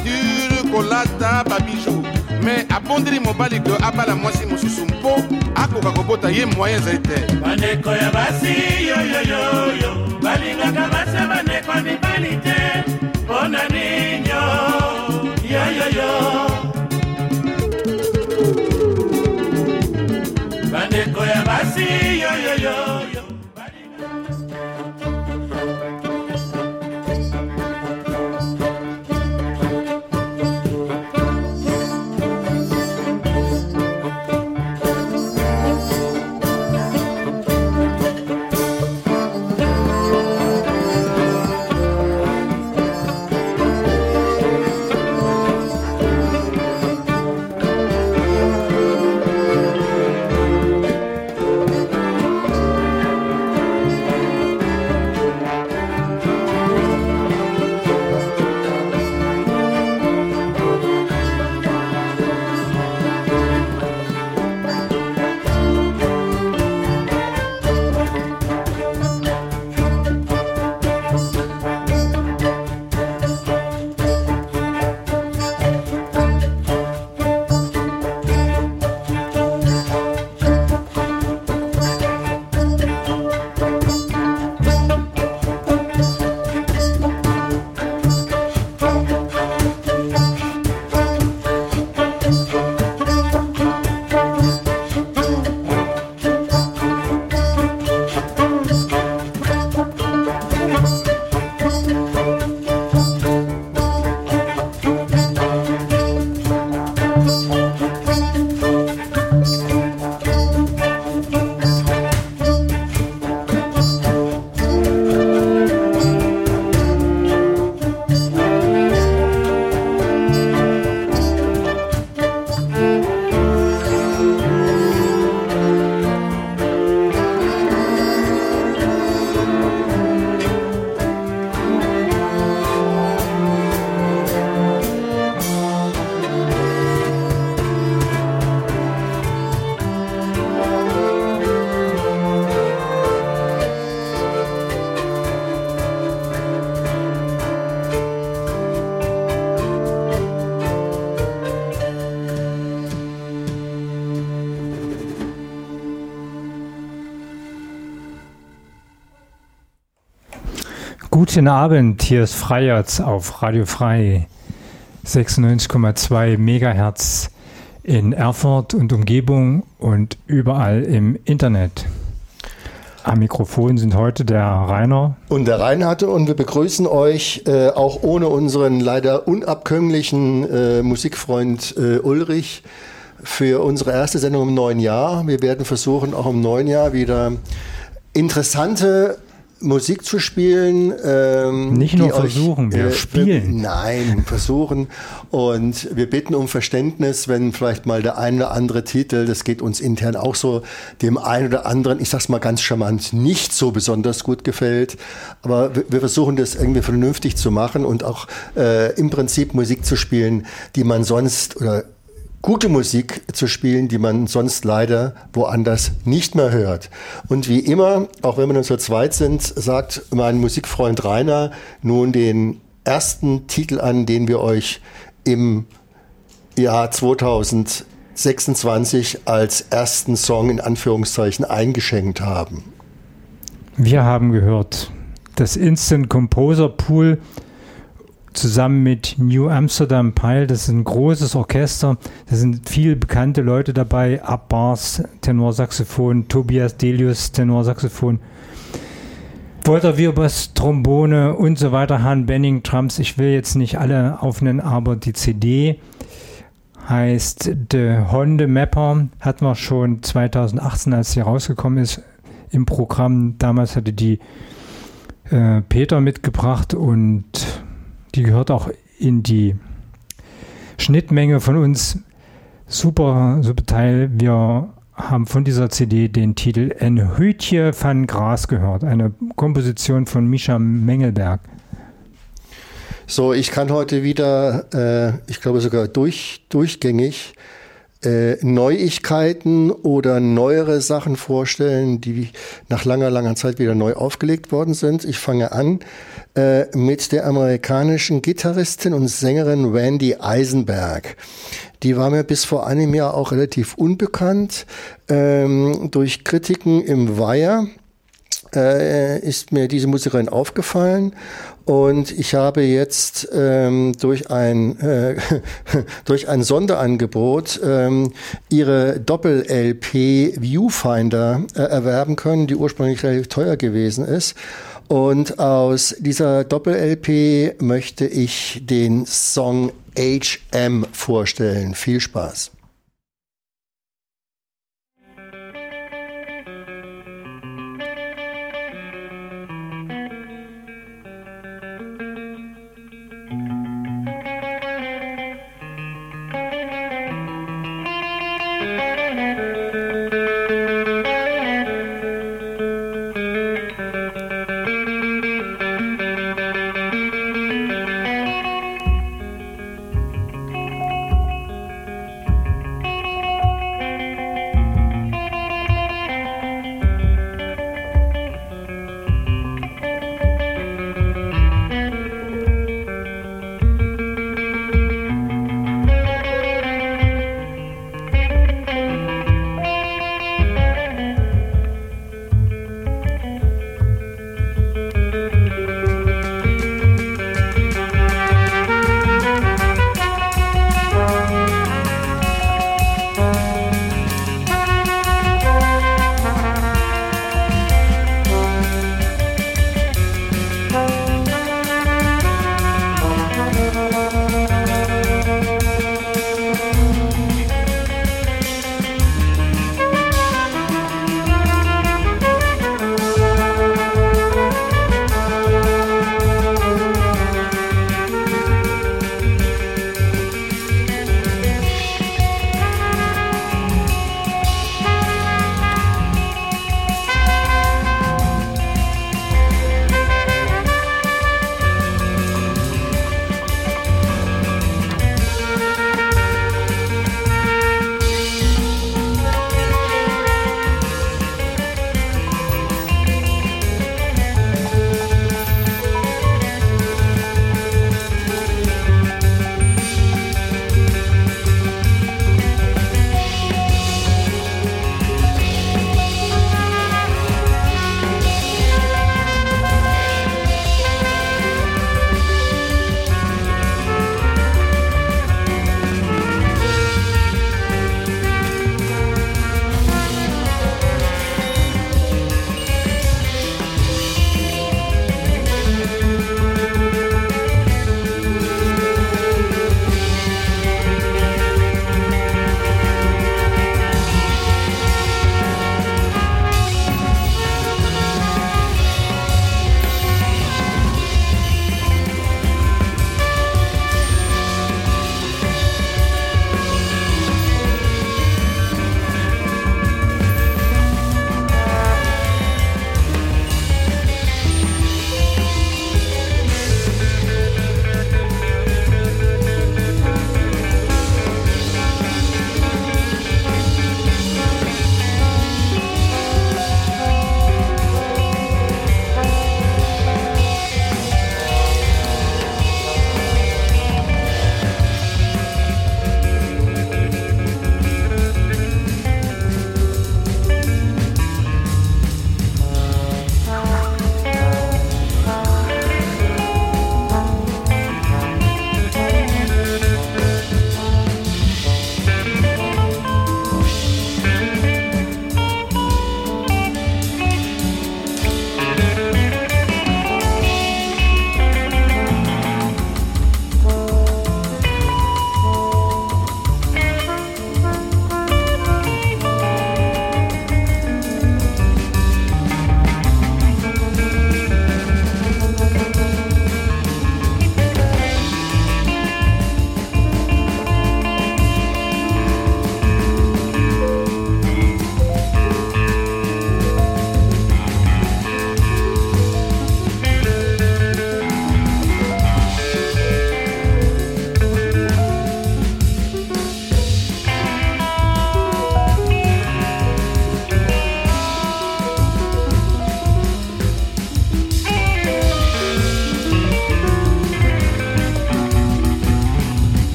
voiture kolata babijou mais abondeli mobali ke abala mwasi mosusu mpo akoka kobota ye moyen ezali te. Bandeko ya basi yoyoyoyo balingaka basi bandeko ya mibali te mpona ninyo yoyoyo. Bandeko ya basi yoyoyoyo. Guten Abend, hier ist Freierz auf Radio Frei 96,2 Megahertz in Erfurt und Umgebung und überall im Internet. Am Mikrofon sind heute der Rainer und der Reinhard und wir begrüßen euch auch ohne unseren leider unabkömmlichen Musikfreund Ulrich für unsere erste Sendung im neuen Jahr. Wir werden versuchen, auch im neuen Jahr wieder interessante Musik zu spielen. Nicht nur versuchen, wir spielen. Nein, versuchen. Und wir bitten um Verständnis, wenn vielleicht mal der ein oder andere Titel, das geht uns intern auch so, dem einen oder anderen, ich sag's mal ganz charmant, nicht so besonders gut gefällt. Aber wir versuchen das irgendwie vernünftig zu machen und auch im Prinzip Musik zu spielen, die man sonst oder gute Musik zu spielen, die man sonst leider woanders nicht mehr hört. Und wie immer, auch wenn wir nur zu zweit sind, sagt mein Musikfreund Rainer nun den ersten Titel an, den wir euch im Jahr 2026 als ersten Song in Anführungszeichen eingeschenkt haben. Wir haben gehört das Instant Composer Pool zusammen mit New Amsterdam Pile, das ist ein großes Orchester, da sind viele bekannte Leute dabei, Abbars, Tenorsaxophon, Tobias Delius, Tenorsaxophon, Walter Wirbers, Trombone und so weiter, Han Benning, Drums, ich will jetzt nicht alle aufnennen, aber die CD heißt The Honde Mapper, hatten wir schon 2018, als sie rausgekommen ist, im Programm, damals hatte die Peter mitgebracht und die gehört auch in die Schnittmenge von uns. Super, super Teil. Wir haben von dieser CD den Titel Een Hütje van Gras gehört. Eine Komposition von Mischa Mengelberg. So, ich kann heute wieder, ich glaube sogar durchgängig, Neuigkeiten oder neuere Sachen vorstellen, die nach langer Zeit wieder neu aufgelegt worden sind. Ich fange an mit der amerikanischen Gitarristin und Sängerin Wendy Eisenberg. Die war mir bis vor einem Jahr auch relativ unbekannt. Durch Kritiken im Wire ist mir diese Musikerin aufgefallen und ich habe jetzt durch ein Sonderangebot ihre Doppel-LP Viewfinder erwerben können, die ursprünglich relativ teuer gewesen ist. Und aus dieser Doppel-LP möchte ich den Song HM vorstellen. Viel Spaß.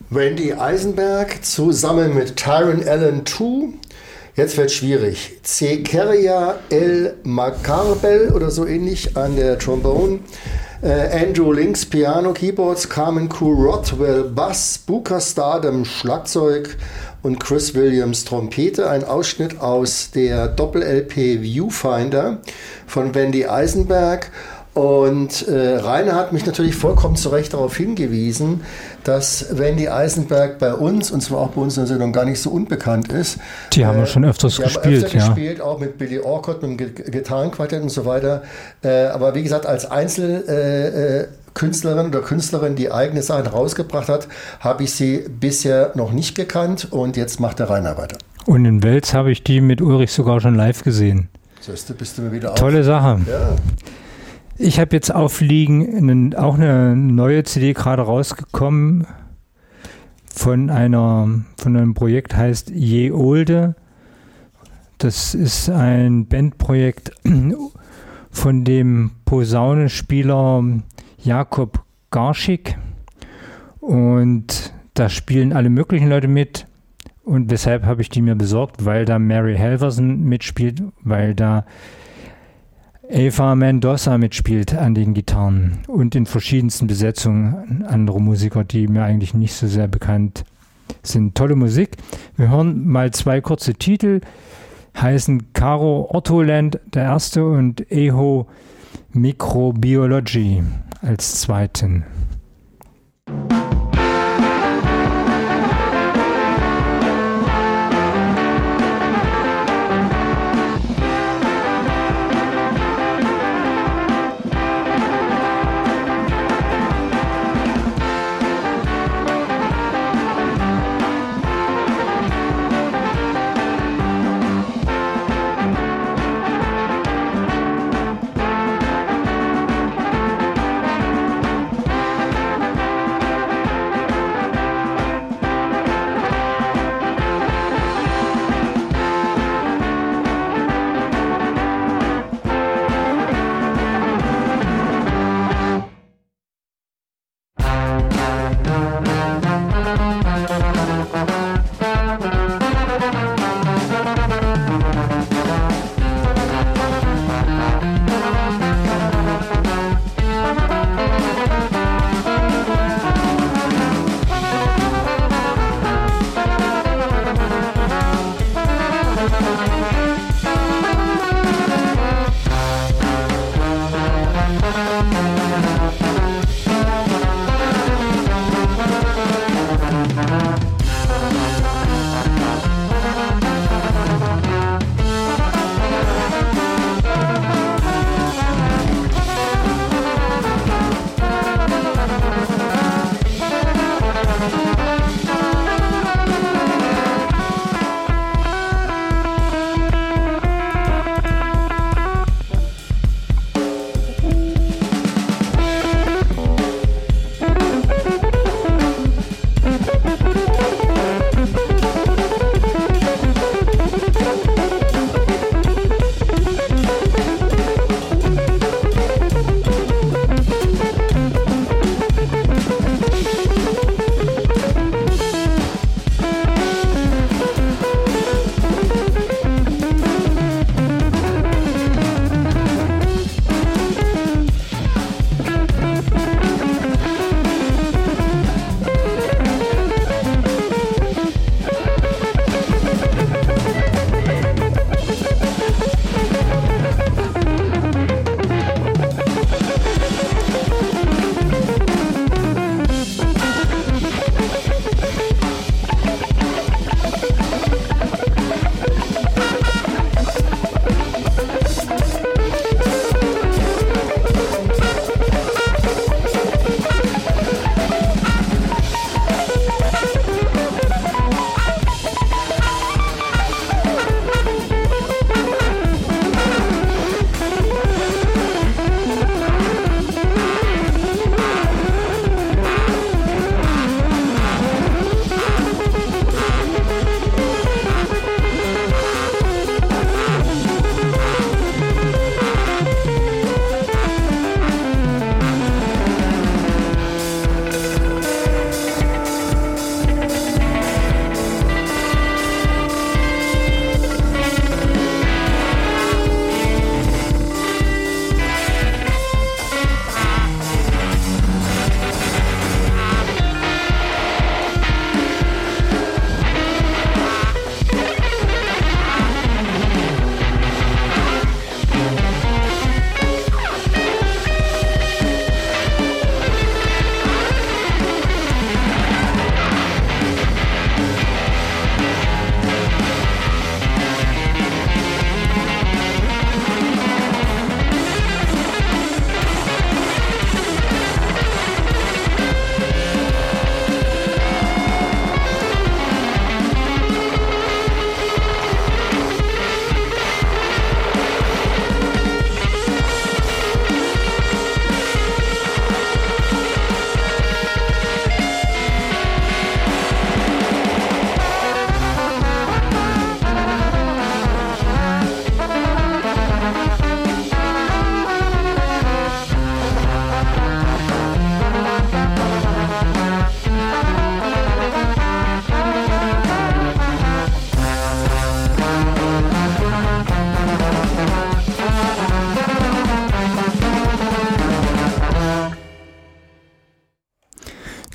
Wendy Eisenberg zusammen mit Tyron Allen II. Jetzt wird schwierig. Zekaria El Macarbel oder so ähnlich an der Trombone. Andrew Links Piano, Keyboards, Carmen Q. Rothwell Bass, Booker Stardom Schlagzeug und Chris Williams Trompete. Ein Ausschnitt aus der Doppel-LP Viewfinder von Wendy Eisenberg. Und Rainer hat mich natürlich vollkommen zu Recht darauf hingewiesen, dass Wendy Eisenberg bei uns, und zwar auch bei uns in der Sendung, gar nicht so unbekannt ist. Die haben wir schon öfters gespielt, ja. Gespielt, auch mit Billy Orcutt, mit dem Gitarrenquartett und so weiter. Aber wie gesagt, als Einzelkünstlerin oder Künstlerin, die eigene Sachen rausgebracht hat, habe ich sie bisher noch nicht gekannt, und jetzt macht der Rainer weiter. Und in Wels habe ich die mit Ulrich sogar schon live gesehen. Siehst du, bist du mir wieder Tolle Sache. Ja. Ich habe jetzt aufliegen auch eine neue CD gerade rausgekommen von einem Projekt, heißt Je Olde. Das ist ein Bandprojekt von dem Posaunenspieler Jakob Garschik, und da spielen alle möglichen Leute mit. Und weshalb habe ich die mir besorgt? Weil da Mary Halverson mitspielt, weil da Eva Mendoza mitspielt an den Gitarren und in verschiedensten Besetzungen andere Musiker, die mir eigentlich nicht so sehr bekannt sind. Tolle Musik. Wir hören mal 2 kurze Titel, heißen Caro Ortoland der erste und Eho Microbiology als zweiten.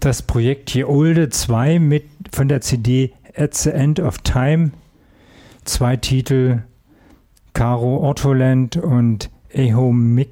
das Projekt hier Olde 2 von der CD At the End of Time. 2 Titel, Caro Ortoland und Eho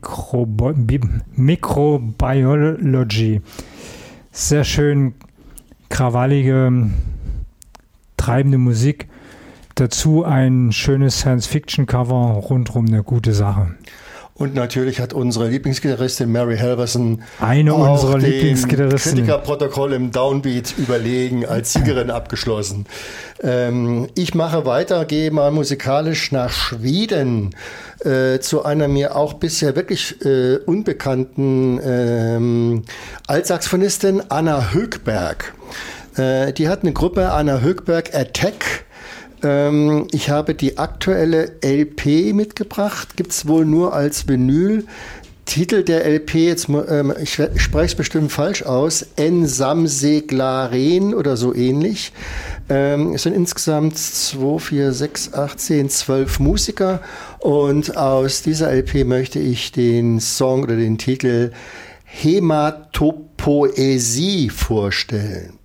Microbiology. Sehr schön krawallige, treibende Musik. Dazu ein schönes Science-Fiction-Cover, rundherum eine gute Sache. Und natürlich hat unsere Lieblingsgitarristin Mary Halverson eine unserer Lieblingsgitarristen Kritikerprotokoll im Downbeat überlegen als Siegerin abgeschlossen. Ich mache weiter, gehe mal musikalisch nach Schweden zu einer mir auch bisher wirklich unbekannten Altsaxophonistin Anna Högberg. Die hat eine Gruppe, Anna Högberg Attack. Ich habe die aktuelle LP mitgebracht, gibt es wohl nur als Vinyl. Titel der LP, jetzt, ich spreche es bestimmt falsch aus, Ensamseglaren oder so ähnlich. Es sind insgesamt 2, 4, 6, 8, 10, 12 Musiker und aus dieser LP möchte ich den Song oder den Titel Hämatopoesie vorstellen.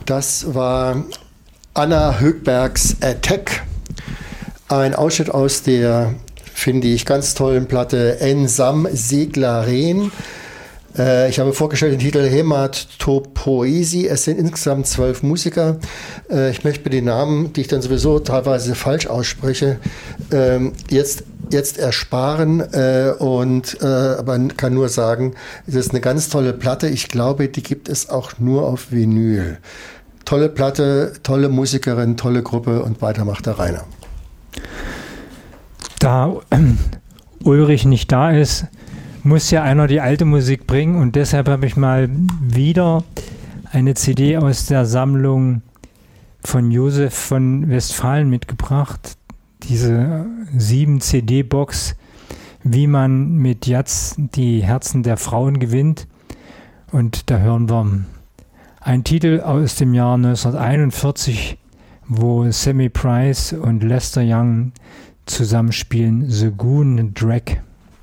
Das war Anna Högbergs Attack. Ein Ausschnitt aus der, finde ich, ganz tollen Platte Ensam Seglaren. Ich habe vorgestellt den Titel Hämatopoesie. Es sind insgesamt 12 Musiker. Ich möchte mir die Namen, die ich dann sowieso teilweise falsch ausspreche, jetzt ersparen aber kann nur sagen, es ist eine ganz tolle Platte. Ich glaube, die gibt es auch nur auf Vinyl. Tolle Platte, tolle Musikerin, tolle Gruppe und weiter macht der Rainer. Da Ulrich nicht da ist, muss ja einer die alte Musik bringen und deshalb habe ich mal wieder eine CD aus der Sammlung von Josef von Westfalen mitgebracht. Diese 7-CD-Box, wie man mit Jazz die Herzen der Frauen gewinnt. Und da hören wir einen Titel aus dem Jahr 1941, wo Sammy Price und Lester Young zusammenspielen, The Goon Drag.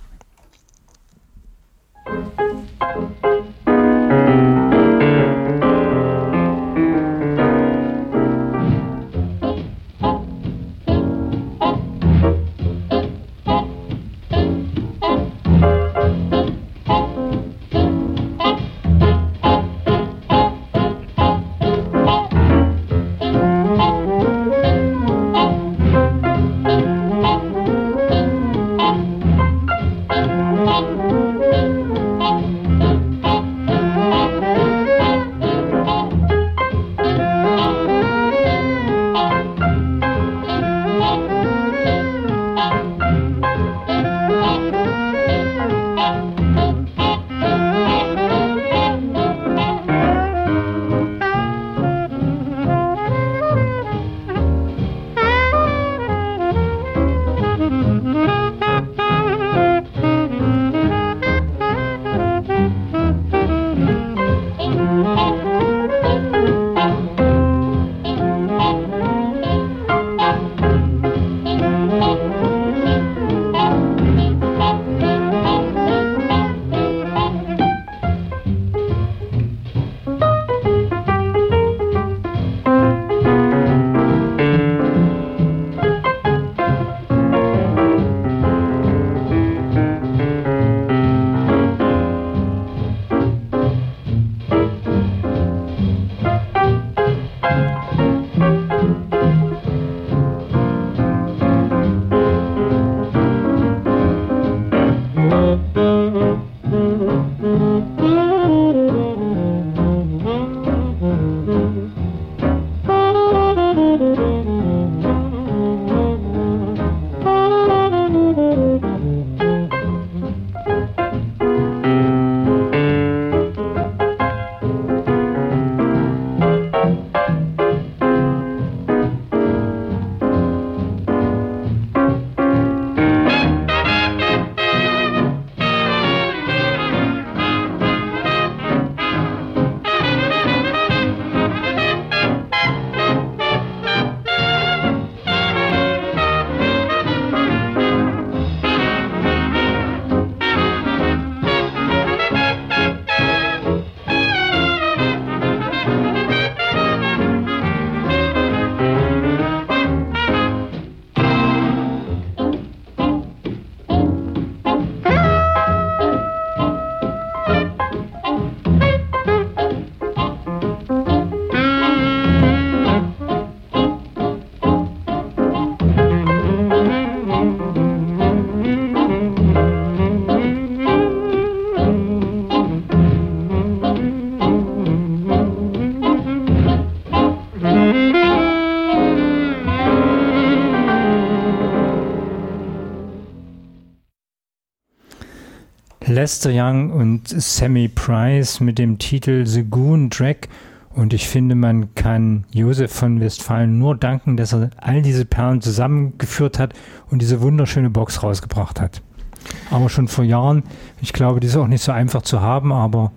Lester Young und Sammy Price mit dem Titel The Goon Drag. Und ich finde, man kann Josef von Westfalen nur danken, dass er all diese Perlen zusammengeführt hat und diese wunderschöne Box rausgebracht hat. Aber schon vor Jahren. Ich glaube, die ist auch nicht so einfach zu haben, aber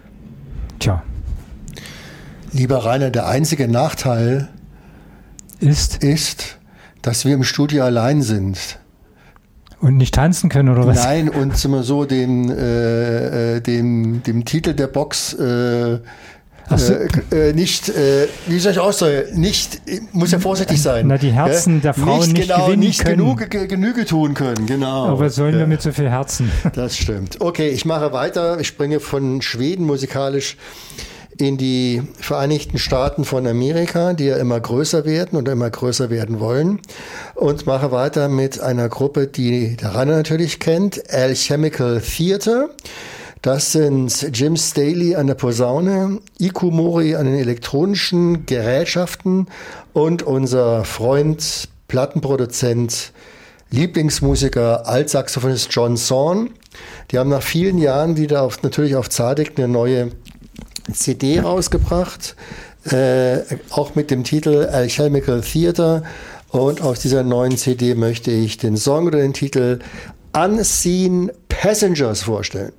tja. Lieber Rainer, der einzige Nachteil ist, dass wir im Studio allein sind. Und nicht tanzen können, oder was? Nein, und immer so dem Titel der Box wie soll ich ausdrücken, muss ja vorsichtig sein. Na, die Herzen der Frauen nicht gewinnen nicht können. Genüge tun können, genau. Aber was sollen wir mit so viel Herzen? Das stimmt. Okay, ich mache weiter. Ich springe von Schweden musikalisch in die Vereinigten Staaten von Amerika, die ja immer größer werden und immer größer werden wollen. Und mache weiter mit einer Gruppe, die der Rainer natürlich kennt, Alchemical Theater. Das sind Jim Staley an der Posaune, Iku Mori an den elektronischen Gerätschaften und unser Freund, Plattenproduzent, Lieblingsmusiker, Altsaxophonist John Zorn. Die haben nach vielen Jahren wieder natürlich auf Tzadik eine neue CD rausgebracht, auch mit dem Titel Alchemical Theater. Und auf dieser neuen CD möchte ich den Song oder den Titel Unseen Passengers vorstellen.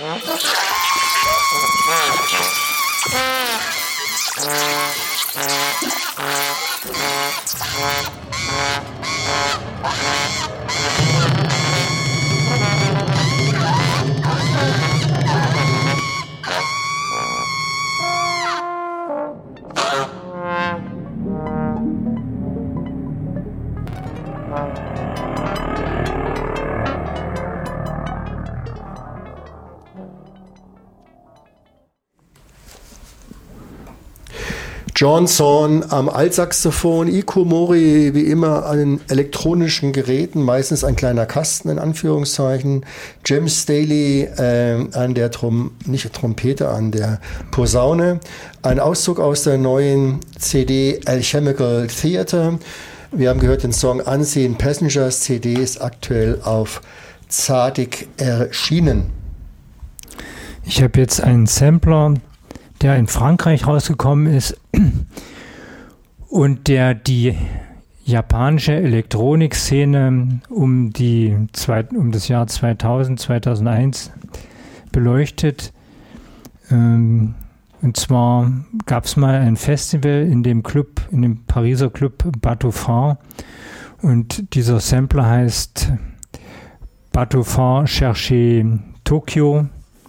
John Zorn am Altsaxophon, Iko Mori wie immer an den elektronischen Geräten, meistens ein kleiner Kasten in Anführungszeichen, Jim Staley an der Trompete, an der Posaune. Ein Auszug aus der neuen CD Alchemical Theater. Wir haben gehört den Song Unseen Passengers. CD ist aktuell auf Tzadik erschienen. Ich habe jetzt einen Sampler, der in Frankreich rausgekommen ist und der die japanische Elektronikszene um das Jahr 2000, 2001 beleuchtet. Und zwar gab es mal ein Festival in dem Pariser Club Bateau Phare, und dieser Sampler heißt Bateau Phare Cherchez Tokyo,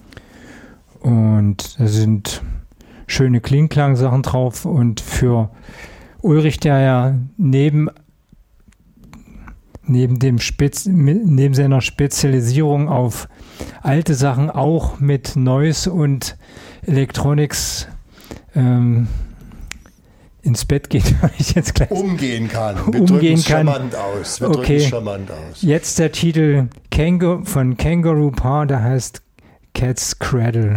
und da sind schöne Klingklang-Sachen drauf, und für Ulrich, der ja neben seiner Spezialisierung auf alte Sachen auch mit Noise und Electronics ins Bett geht, weil ich jetzt gleich umgehen kann. Wir drücken charmant aus. Jetzt der Titel von Kangaroo Paar, der heißt Cat's Cradle.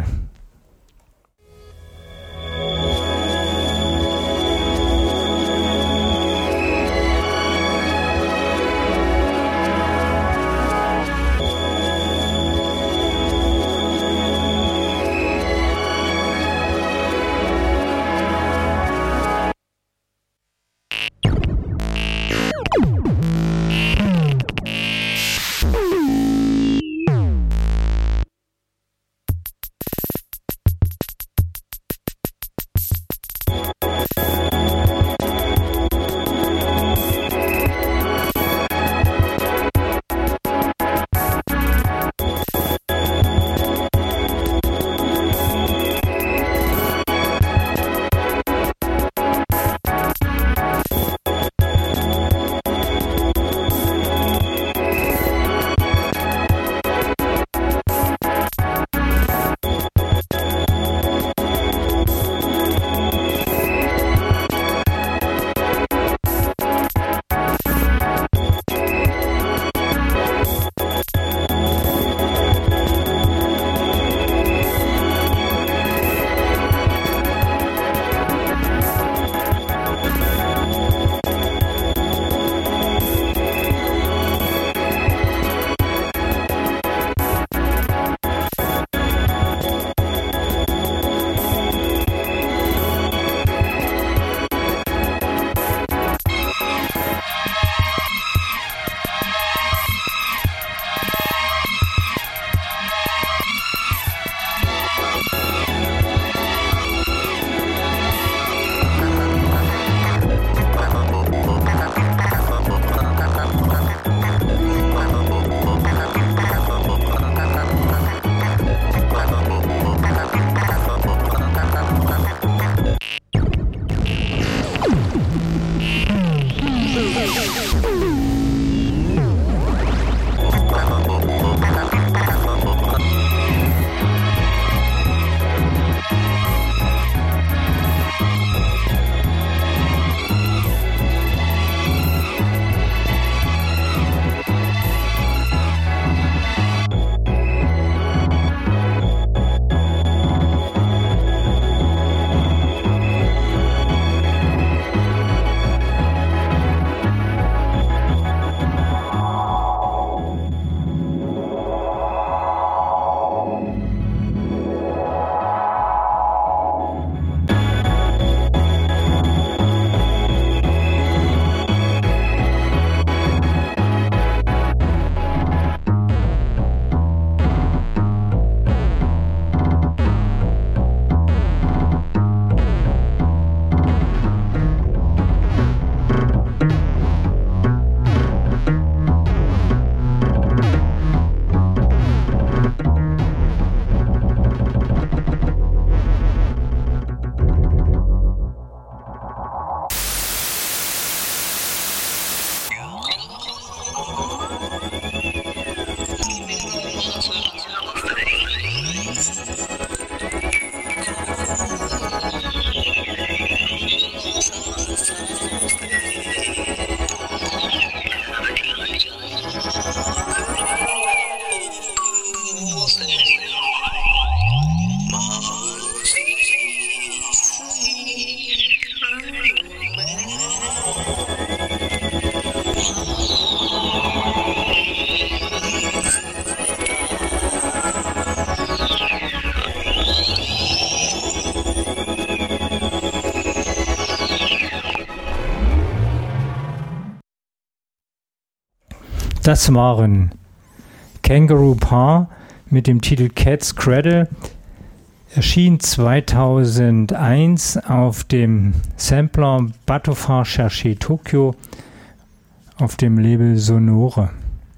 Das waren Kangaroo Paar mit dem Titel Cat's Cradle. Erschien 2001 auf dem Sampler Batofar Cherché Tokyo auf dem Label Sonore.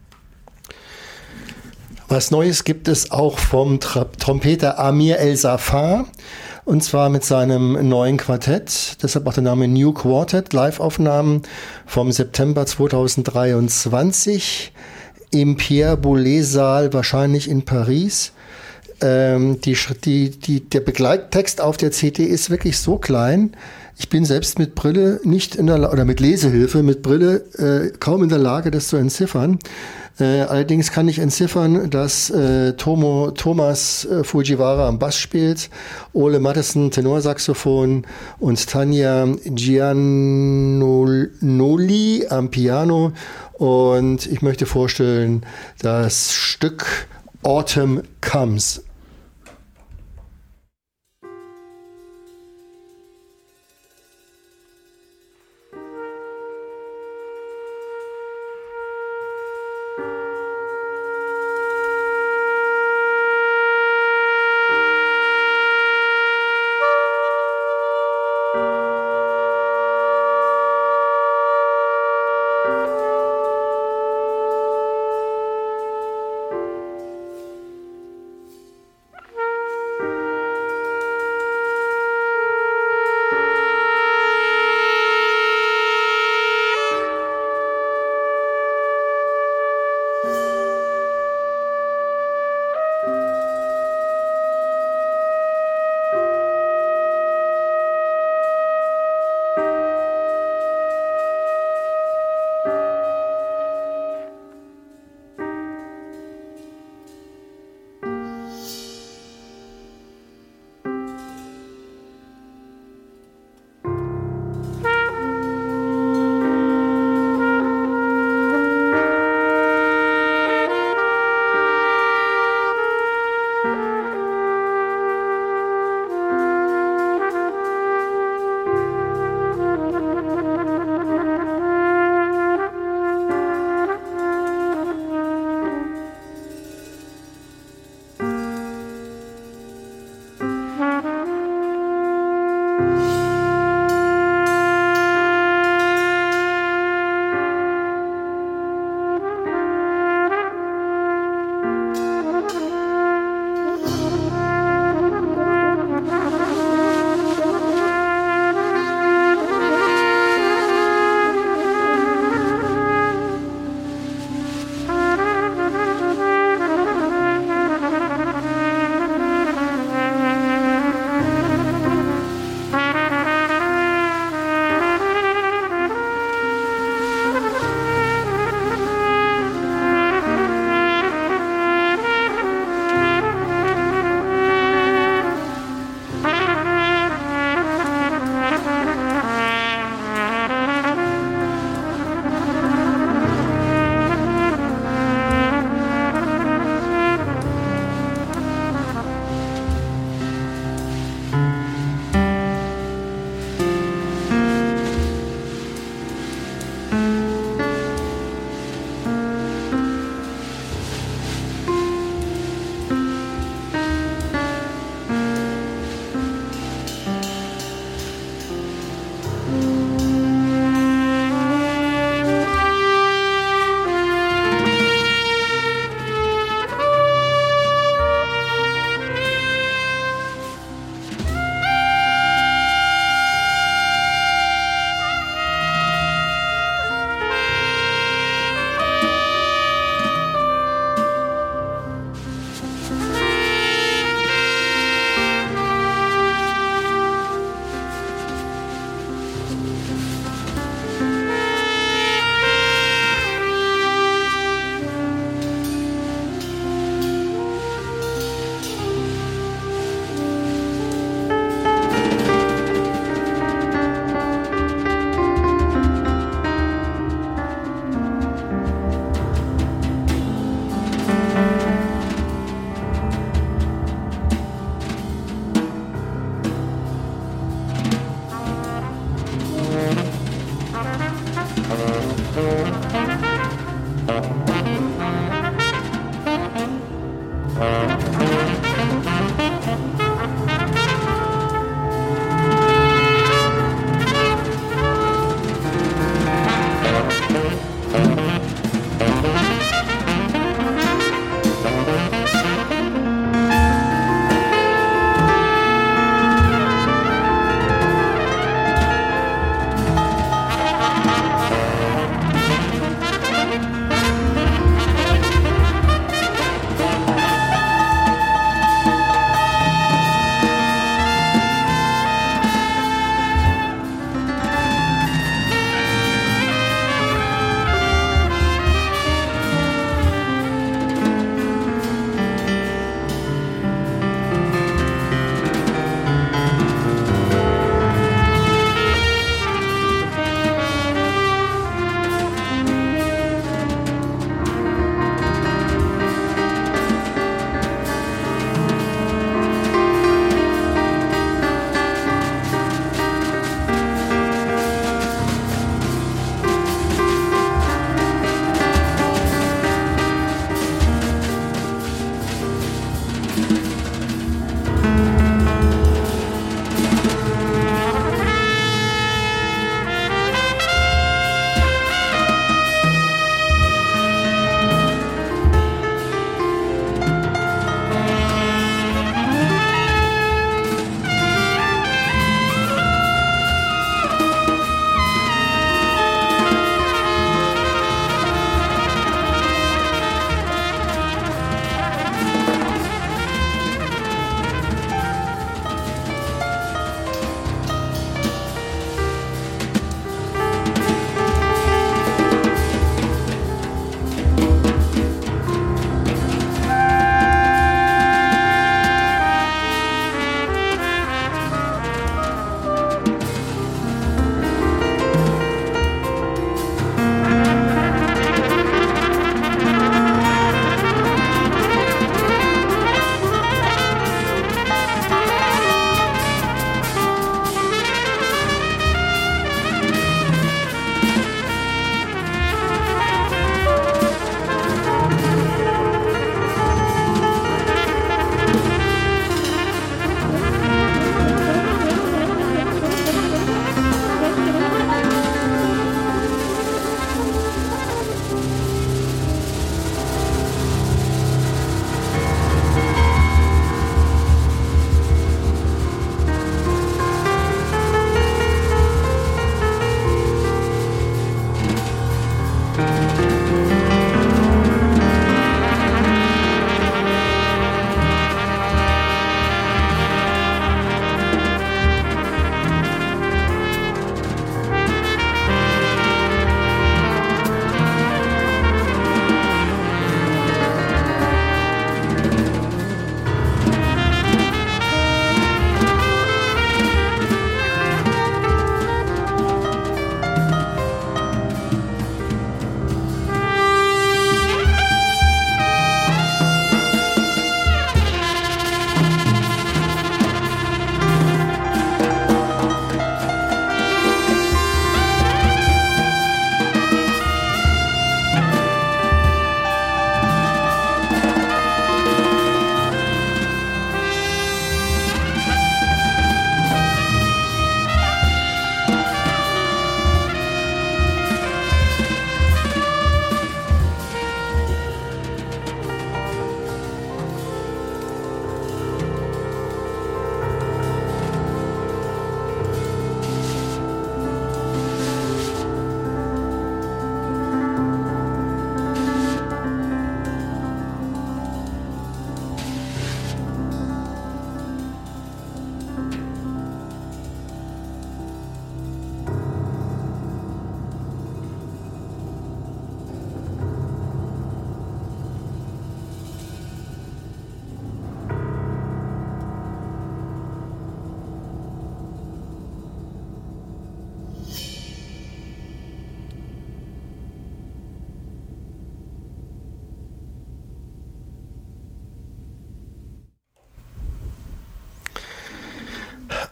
Was Neues gibt es auch vom Trompeter Amir El Safar, und zwar mit seinem neuen Quartett, deshalb auch der Name New Quartet, Live-Aufnahmen vom September 2023 im Pierre Boulez-Saal, wahrscheinlich in Paris. Der Begleittext auf der CD ist wirklich so klein. Ich bin selbst mit Brille nicht in der oder mit Lesehilfe mit Brille kaum in der Lage, das zu entziffern. Allerdings kann ich entziffern, dass Thomas Fujiwara am Bass spielt, Ole Mattesen Tenorsaxophon und Tanja Giannoli am Piano. Und ich möchte vorstellen, das Stück Autumn Comes.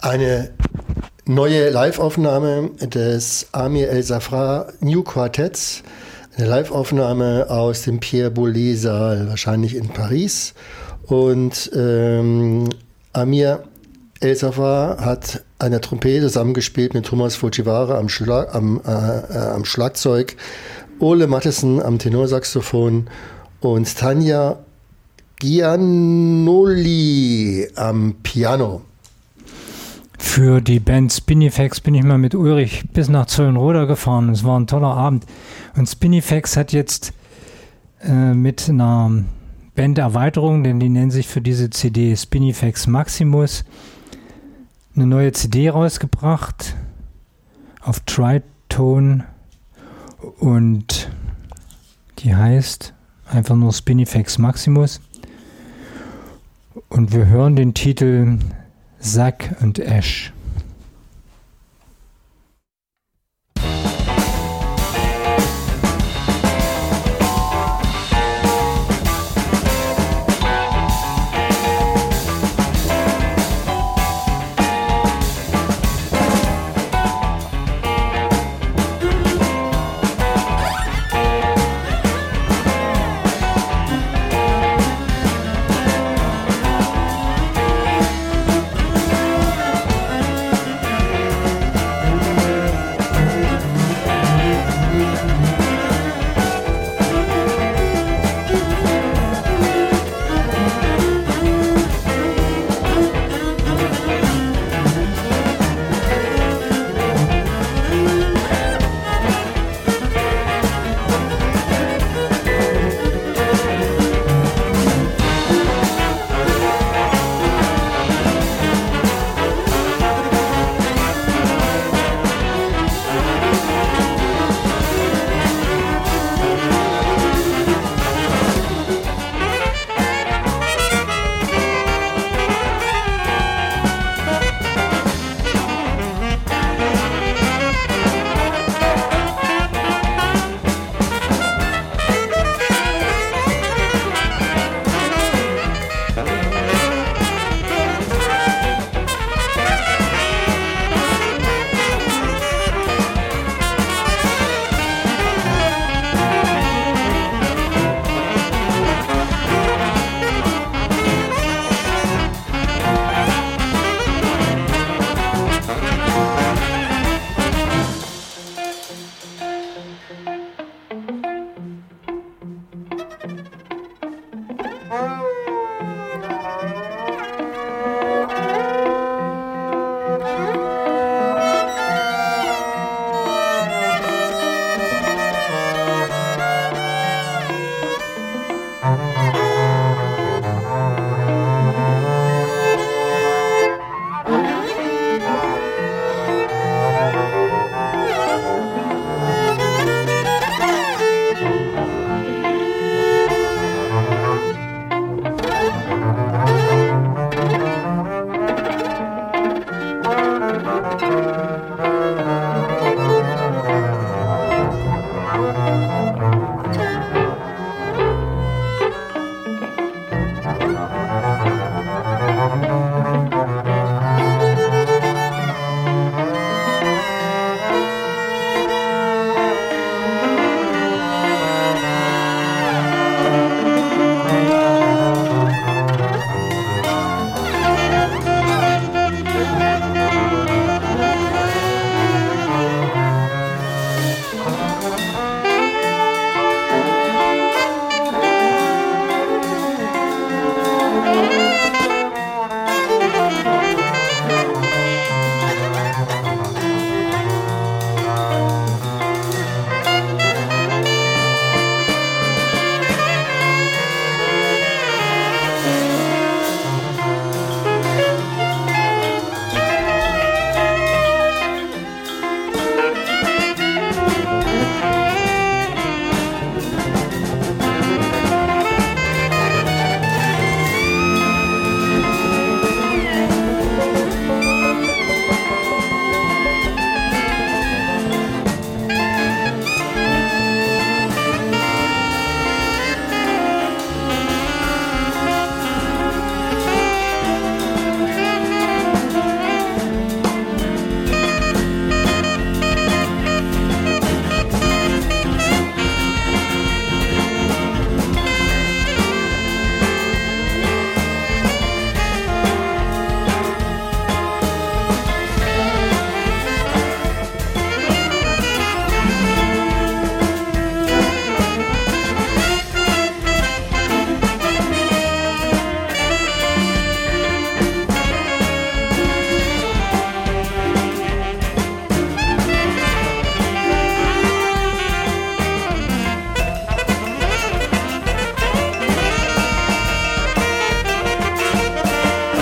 Eine neue Live-Aufnahme des Amir El-Safra New Quartetts. Eine Live-Aufnahme aus dem Pierre Boulez-Saal, wahrscheinlich in Paris. Und Amir El-Safra hat an der Trompete zusammengespielt mit Thomas Fujiwara am Schlagzeug, Ole Mattesen am Tenorsaxophon und Tanja Giannoli am Piano. Für die Band Spinifex bin ich mal mit Ulrich bis nach Zollenroda gefahren. Es war ein toller Abend. Und Spinifex hat jetzt mit einer Banderweiterung, denn die nennen sich für diese CD Spinifex Maximus, eine neue CD rausgebracht auf Tritone und die heißt einfach nur Spinifex Maximus. Und wir hören den Titel Sack und Ash.